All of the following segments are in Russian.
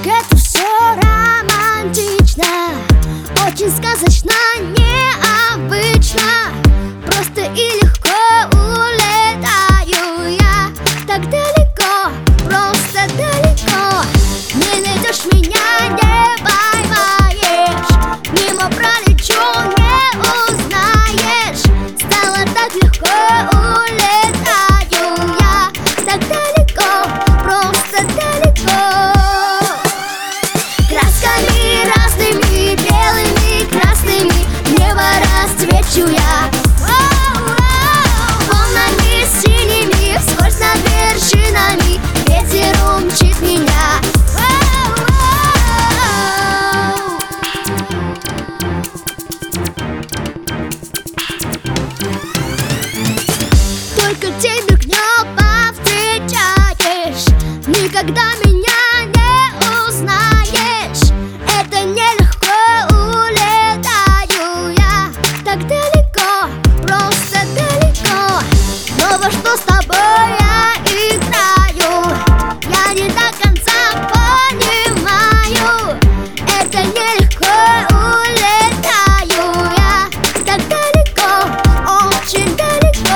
Это все романтично, очень сказочно, необычно. Просто и легко улетаю я так далеко, просто далеко. Не найдешь меня, не поймаешь, мимо пролечу, не узнаешь. Стало так легко, улетаю я так далеко, просто далеко. Красками разными, белыми, красными, небо расцвечу я. Волнами синими, вскользь над вершинами, ветер умчит меня. Только день дня повстречаешь, никогда меня не узнаешь. Это нелегко, улетаю я так далеко, просто далеко. Но во что с тобой я играю, я не до конца понимаю. Это нелегко, улетаю я так далеко, очень далеко.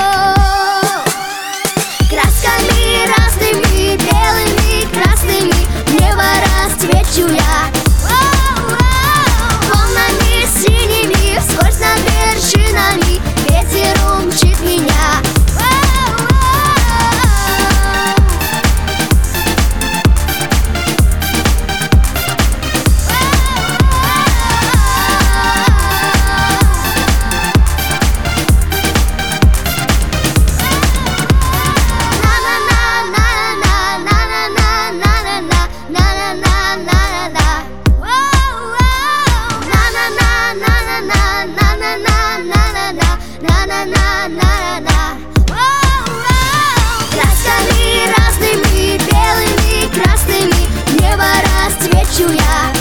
Красками разными, белыми, красными, небо расцвечу я. Волнами синими, вскользь над вершинами, ветер умчит меня. Красками разными, белыми, красными, небо расцвечу я.